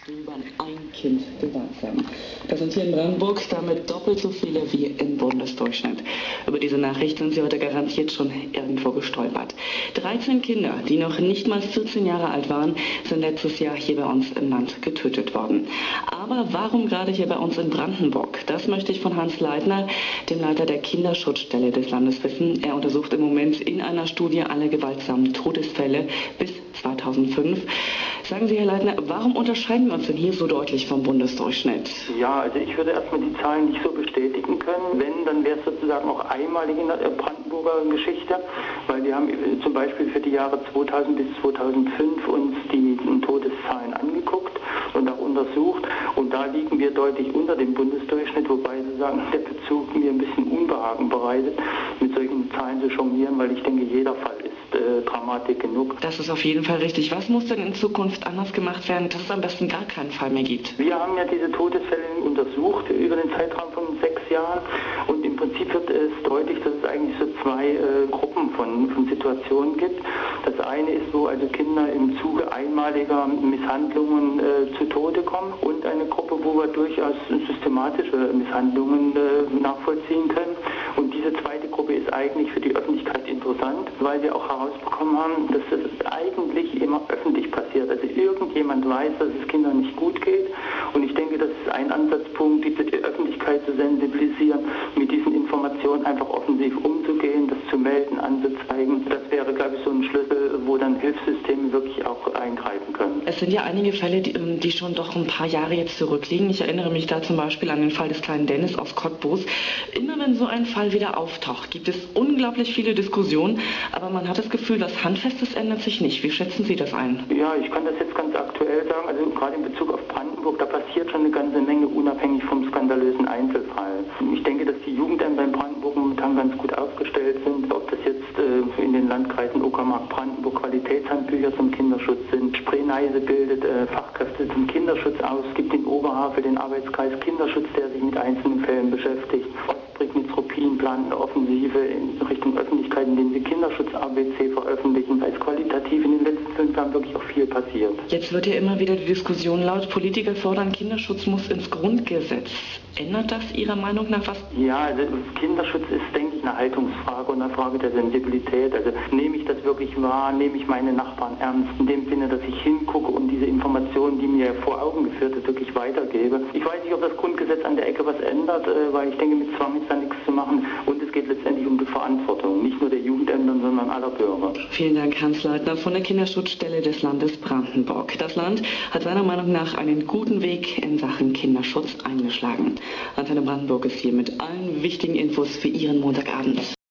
über ein Kind gewaltsam. Das sind hier in Brandenburg damit doppelt so viele wie im Bundesdurchschnitt. Über diese Nachricht sind Sie heute garantiert schon irgendwo gestolpert. 13 Kinder, die noch nicht mal 14 Jahre alt waren, sind letztes Jahr hier bei uns im Land getötet worden. Aber warum gerade hier bei uns in Brandenburg? Das möchte ich von Hans Leitner, dem Leiter der Kinderschutzstelle des Landes, wissen. Er untersucht im Moment in einer Studie alle gewaltsamen Todesfälle bis 2005. Sagen Sie, Herr Leitner, warum unterscheiden wir uns denn hier so deutlich vom Bundesdurchschnitt? Ja, also ich würde erstmal die Zahlen nicht so bestätigen können. Wenn, dann wäre es sozusagen auch einmalig in der Brandenburger Geschichte, weil wir haben zum Beispiel für die Jahre 2000 bis 2005 uns die Todeszahlen angeguckt und auch untersucht. Und da liegen wir deutlich unter dem Bundesdurchschnitt, wobei sozusagen der Bezug mir ein bisschen Unbehagen bereitet, mit solchen Zahlen zu jonglieren, weil ich denke, jeder Fall ist Dramatik genug. Das ist auf jeden Fall richtig. Was muss denn in Zukunft anders gemacht werden, dass es am besten gar keinen Fall mehr gibt? Wir haben ja diese Todesfälle untersucht über den Zeitraum von 6 Jahren und im Prinzip wird es deutlich, dass es eigentlich so zwei Gruppen von Situationen gibt. Das eine ist, wo also Kinder im Zuge einmaliger Misshandlungen zu Tode kommen und eine Gruppe, wo wir durchaus systematische Misshandlungen nachvollziehen können. Und diese zweite Gruppe ist eigentlich für die Öffentlichkeit interessant, weil wir auch herausbekommen haben, dass das eigentlich immer öffentlich passiert. Also irgendjemand weiß, dass es Kindern nicht gut geht. Und ich denke, das ist ein Ansatzpunkt, die Öffentlichkeit zu sensibilisieren, mit diesen Informationen einfach offensiv umzugehen, das zu melden, anzuzeigen. Das wäre, glaube ich, so ein Schlüssel, wo dann Hilfssysteme wirklich auch eingreifen können. Es sind ja einige Fälle, die schon doch ein paar Jahre jetzt zurückliegen. Ich erinnere mich da zum Beispiel an den Fall des kleinen Dennis aus Cottbus. Immer wenn so ein Fall wieder auftaucht, gibt es unglaublich viele Diskussionen, aber man hat das Gefühl, was Handfestes ändert sich nicht. Wie schätzen Sie das ein? Ja, ich kann das jetzt ganz aktuell sagen, also gerade in Bezug auf Brandenburg, da passiert schon eine ganze Menge, unabhängig vom skandalösen Einzelfall. Ich denke, dass die Jugendämter in Brandenburg momentan ganz gut aufgestellt sind, ob das jetzt in den Landkreisen Uckermark, Brandenburg Qualitätshandbücher zum Kinderschutz sind. Spree-Neiße bildet Fachkräfte zum Kinderschutz aus. Es gibt in Oberhavel den Arbeitskreis Kinderschutz, der sich mit einzelnen Fällen beschäftigt. Ostprignitz-Ruppin plant eine Offensive in Richtung Öffentlichkeit, indem sie Kinderschutz-ABC veröffentlichen. Da ist qualitativ in den letzten 5 Jahren wirklich auch viel passiert. Jetzt wird ja immer wieder die Diskussion laut, Politiker fordern, Kinderschutz muss ins Grundgesetz. Ändert das Ihrer Meinung nach was? Ja, also Kinderschutz ist, denke ich, eine Haltungsfrage und eine Frage der Sensibilität. Also nehme ich das wirklich wahr, nehme ich meine Nachbarn ernst, in dem Sinne, dass ich hingucke und diese Informationen, die mir vor Augen geführt sind, wirklich weitergebe. Ich weiß nicht, ob das Grundgesetz an der Ecke was ändert, weil ich denke, mit Zwang ist da nichts zu machen und es geht letztendlich um die Verantwortung, nicht nur der Jugendämter, sondern aller Bürger. Vielen Dank, Hans Leitner von der Kinderschutzstelle des Landes Brandenburg. Das Land hat seiner Meinung nach einen guten Weg in Sachen Kinderschutz eingeschlagen. Antenne Brandenburg ist hier mit allen wichtigen Infos für Ihren Montagabend.